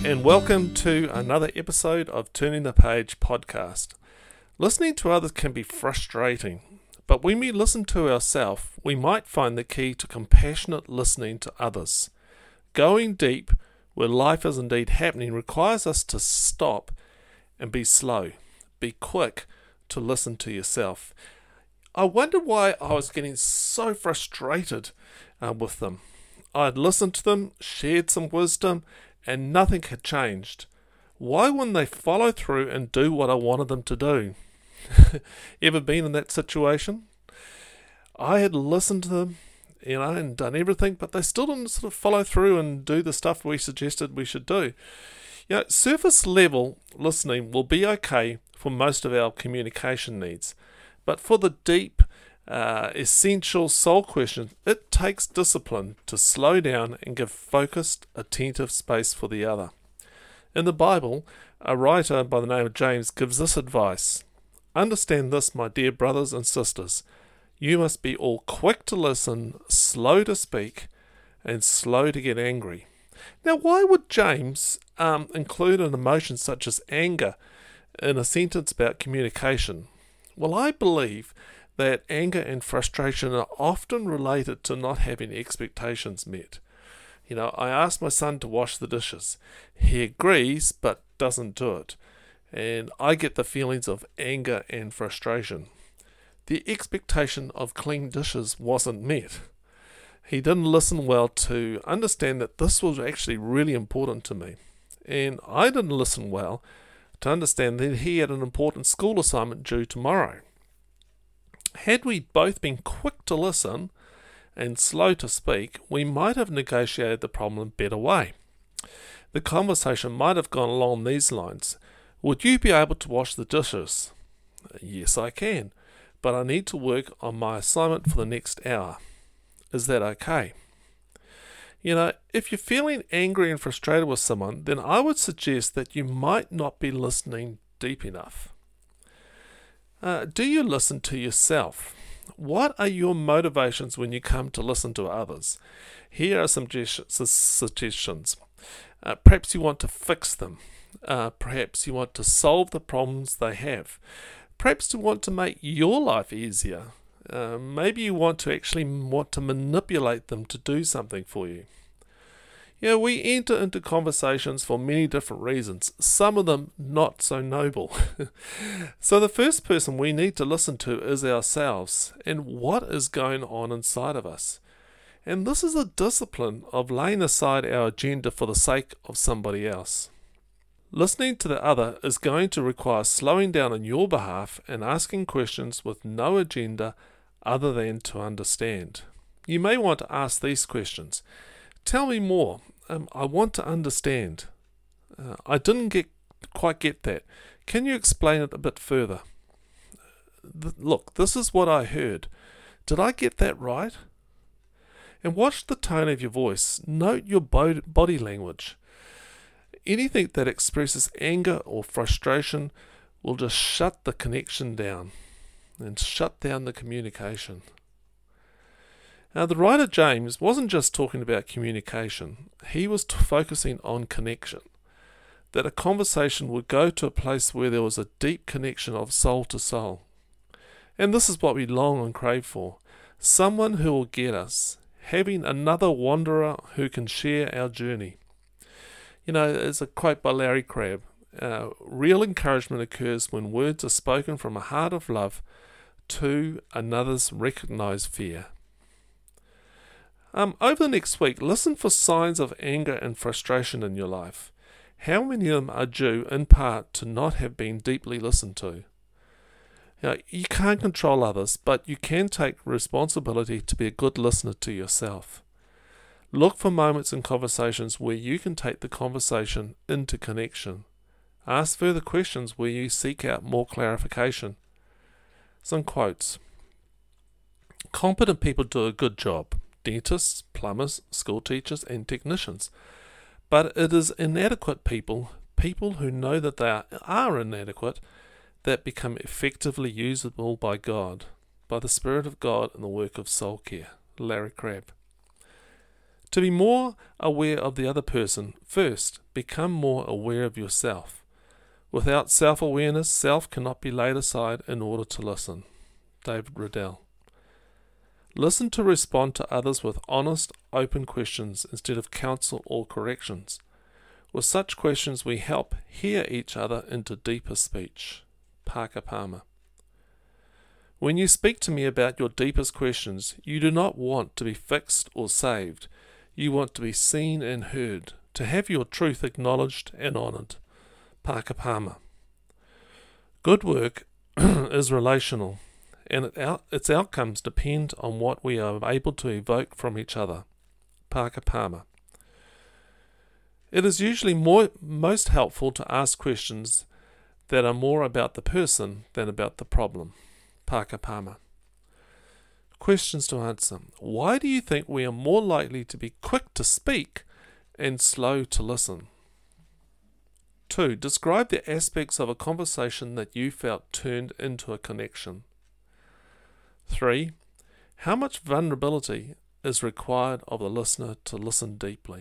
and welcome to another episode of Turning the Page podcast. Listening to others can be frustrating, but when we listen to ourselves, we might find the key to compassionate listening to others. Going deep where life is indeed happening requires us to stop and be slow, be quick to listen to yourself. I wondered why I was getting so frustrated with them. I'd listened to them, shared some wisdom, and nothing had changed. Why wouldn't they follow through and do what I wanted them to do? Ever been in that situation? I had listened to them, and done everything, but they still didn't sort of follow through and do the stuff we suggested we should do. Surface level listening will be okay for most of our communication needs, but for the deep, essential soul questions, it takes discipline to slow down and give focused, attentive space for the other. In the Bible, a writer by the name of James gives this advice: "Understand this, my dear brothers and sisters. You must be all quick to listen, slow to speak, and slow to get angry." Now, why would James include an emotion such as anger in a sentence about communication? Well, I believe that anger and frustration are often related to not having expectations met. I asked my son to wash the dishes. He agrees, but doesn't do it. And I get the feelings of anger and frustration. The expectation of clean dishes wasn't met. He didn't listen well to understand that this was actually really important to me. And I didn't listen well to understand that he had an important school assignment due tomorrow. Had we both been quick to listen and slow to speak, we might have negotiated the problem in a better way. The conversation might have gone along these lines: "Would you be able to wash the dishes?" "Yes, I can, but I need to work on my assignment for the next hour. Is that okay?" If you're feeling angry and frustrated with someone, then I would suggest that you might not be listening deep enough. Do you listen to yourself? What are your motivations when you come to listen to others? Here are some suggestions. Perhaps you want to fix them. Perhaps you want to solve the problems they have. Perhaps you want to make your life easier. Maybe you want to manipulate them to do something for you. We enter into conversations for many different reasons, some of them not so noble. So the first person we need to listen to is ourselves and what is going on inside of us. And this is a discipline of laying aside our agenda for the sake of somebody else. Listening to the other is going to require slowing down on your behalf and asking questions with no agenda other than to understand. You may want to ask these questions. Tell me more. I want to understand. I didn't quite get that. Can you explain it a bit further? Look, this is what I heard. Did I get that right? And watch the tone of your voice. Note your body language. Anything that expresses anger or frustration will just shut the connection down and shut down the communication. Now, the writer James wasn't just talking about communication. He was focusing on connection. That a conversation would go to a place where there was a deep connection of soul to soul. And this is what we long and crave for. Someone who will get us. Having another wanderer who can share our journey. There's a quote by Larry Crabb. Real encouragement occurs when words are spoken from a heart of love to another's recognized fear. Over the next week, listen for signs of anger and frustration in your life. How many of them are due, in part, to not have been deeply listened to? You can't control others, but you can take responsibility to be a good listener to yourself. Look for moments in conversations where you can take the conversation into connection. Ask further questions where you seek out more clarification. Some quotes. Competent people do a good job. Dentists, plumbers, school teachers, and technicians. But it is inadequate people who know that they are inadequate, that become effectively usable by God, by the Spirit of God in the work of soul care. Larry Crabb. To be more aware of the other person, first, become more aware of yourself. Without self-awareness, self cannot be laid aside in order to listen. David Riddell. Listen to respond to others with honest, open questions instead of counsel or corrections. With such questions, we help hear each other into deeper speech. Parker Palmer. When you speak to me about your deepest questions, you do not want to be fixed or saved. You want to be seen and heard, to have your truth acknowledged and honoured. Parker Palmer. Good work is relational, and its outcomes depend on what we are able to evoke from each other. Parker Palmer. It is usually most helpful to ask questions that are more about the person than about the problem. Parker Palmer. Questions to answer. Why do you think we are more likely to be quick to speak and slow to listen? 2. Describe the aspects of a conversation that you felt turned into a connection. 3. How much vulnerability is required of the listener to listen deeply?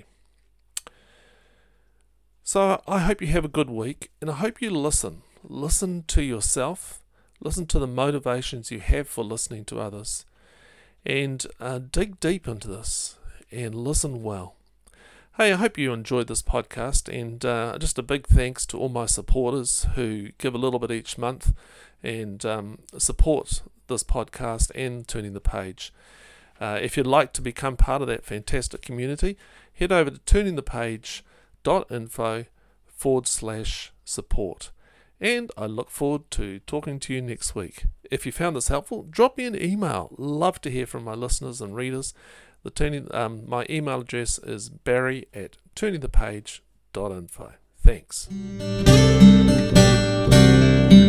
So I hope you have a good week, and I hope you listen. Listen to yourself, listen to the motivations you have for listening to others, and dig deep into this and listen well. Hey, I hope you enjoyed this podcast, and just a big thanks to all my supporters who give a little bit each month and support this podcast and Turning the Page. If you'd like to become part of that fantastic community, head over to turningthepage.info/support. And I look forward to talking to you next week. If you found this helpful, drop me an email. Love to hear from my listeners and readers. My email address is barry@turningthepage.info. Thanks.